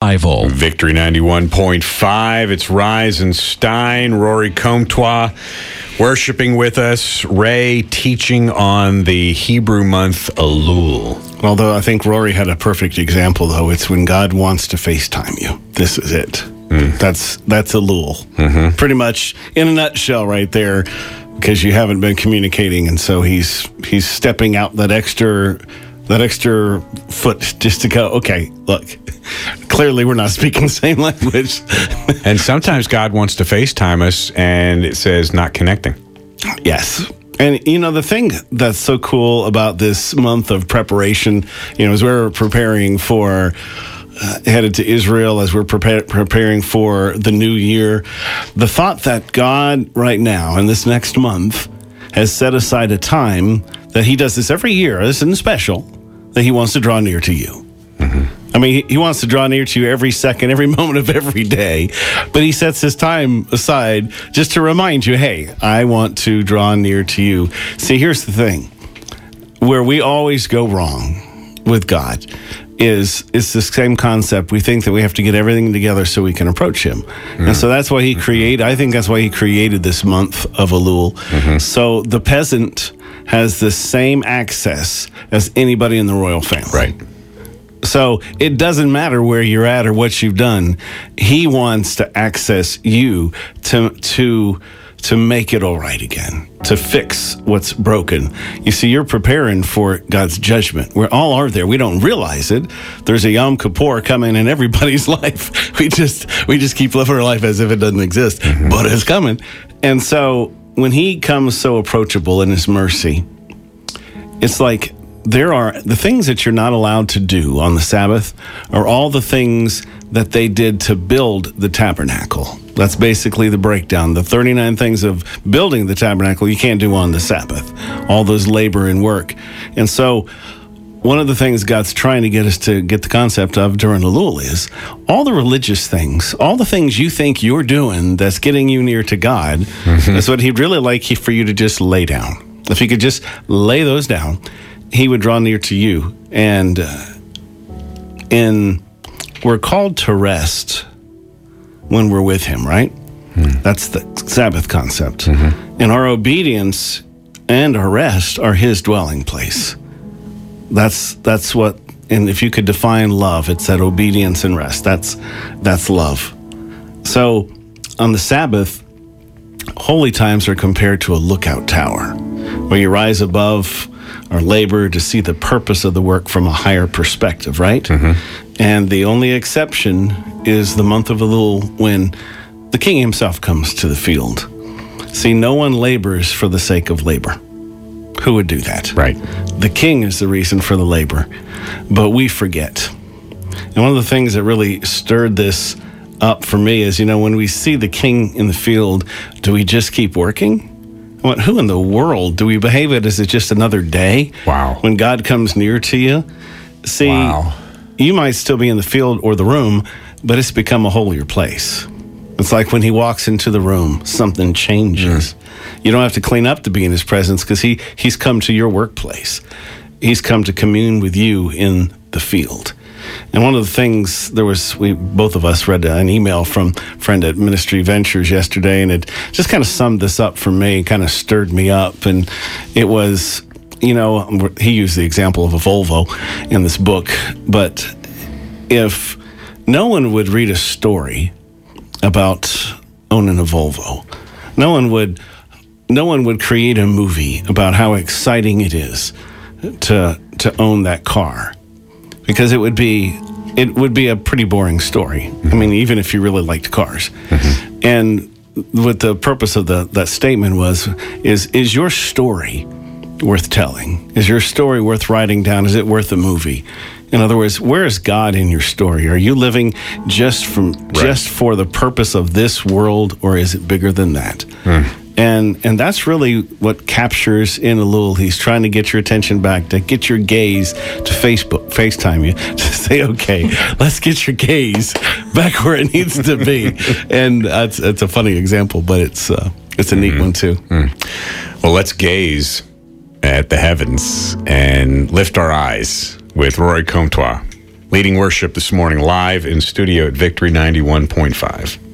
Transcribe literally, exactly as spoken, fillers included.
Revival. Victory ninety-one point five. It's Rise and Stein, Rory Comtois worshiping with us, Ray teaching on the Hebrew month Elul. Although I think Rory had a perfect example, though. It's when God wants to FaceTime you. This is it. Mm. That's that's Elul. Mm-hmm. Pretty much in a nutshell right there, because you haven't been communicating, and so he's he's stepping out that extra that extra foot just to go, okay, look, clearly we're not speaking the same language. And sometimes God wants to FaceTime us, and it says not connecting. Yes. And, you know, the thing that's so cool about this month of preparation, you know, as we're preparing for uh, headed to Israel, as we're prepare, preparing for the new year, the thought that God right now in this next month has set aside a time that he does this every year, this isn't special, that he wants to draw near to you. Mm-hmm. I mean, he wants to draw near to you every second, every moment of every day, but he sets his time aside just to remind you, hey, I want to draw near to you. See, here's the thing. Where we always go wrong with God is it's the same concept. We think that we have to get everything together so we can approach him. Mm-hmm. And so that's why he created, I think that's why he created this month of Elul. Mm-hmm. So the peasant has the same access as anybody in the royal family. Right. So it doesn't matter where you're at or what you've done. He wants to access you to to to make it all right again, to fix what's broken. You see, you're preparing for God's judgment. We all are there. We don't realize it. There's a Yom Kippur coming in everybody's life. We just we just keep living our life as if it doesn't exist, mm-hmm. but it's coming. And so when he comes so approachable in his mercy, it's like there are the things that you're not allowed to do on the Sabbath are all the things that they did to build the tabernacle. That's basically the breakdown. The thirty-nine things of building the tabernacle you can't do on the Sabbath. All those labor and work. And so one of the things God's trying to get us to get the concept of during Elul is all the religious things, all the things you think you're doing that's getting you near to God, mm-hmm. is what he'd really like for you to just lay down. If you could just lay those down, he would draw near to you. And uh, in we're called to rest when we're with him, right? Mm. That's the Sabbath concept. Mm-hmm. And our obedience and our rest are his dwelling place. That's that's what, and if you could define love, it's that obedience and rest. That's that's love. So on the Sabbath, holy times are compared to a lookout tower, where you rise above our labor to see the purpose of the work from a higher perspective, right? Mm-hmm. And the only exception is the month of Elul, when the king himself comes to the field. See, no one labors for the sake of labor. Who would do that? Right. The king is the reason for the labor, but we forget. And one of the things that really stirred this up for me is, you know, when we see the king in the field, do we just keep working? I went, who in the world do we behave it as it's just another day? Wow. When God comes near to you? See, wow. You might still be in the field or the room, but it's become a holier place. It's like when he walks into the room, something changes. Mm. You don't have to clean up to be in his presence because he, he's come to your workplace. He's come to commune with you in the field. And one of the things, there was, we both of us read an email from a friend at Ministry Ventures yesterday, and it just kind of summed this up for me, kind of stirred me up. And it was, you know, he used the example of a Volvo in this book, but if no one would read a story about owning a Volvo, no one would no one would create a movie about how exciting it is to to own that car, because it would be it would be a pretty boring story. Mm-hmm. I mean, even if you really liked cars. Mm-hmm. And what the purpose of the that statement was is is your story worth telling? Is your story worth writing down? Is it worth a movie? In other words, where is God in your story? Are you living just from right. just for the purpose of this world, or is it bigger than that? Mm. And and that's really what captures in Elul. He's trying to get your attention back, to get your gaze to Facebook, FaceTime you, to say, okay, let's get your gaze back where it needs to be. And that's, that's a funny example, but it's uh, it's a neat mm-hmm. one too. Mm. Well, let's gaze at the heavens and lift our eyes with Rory Comtois leading worship this morning live in studio at Victory ninety-one point five.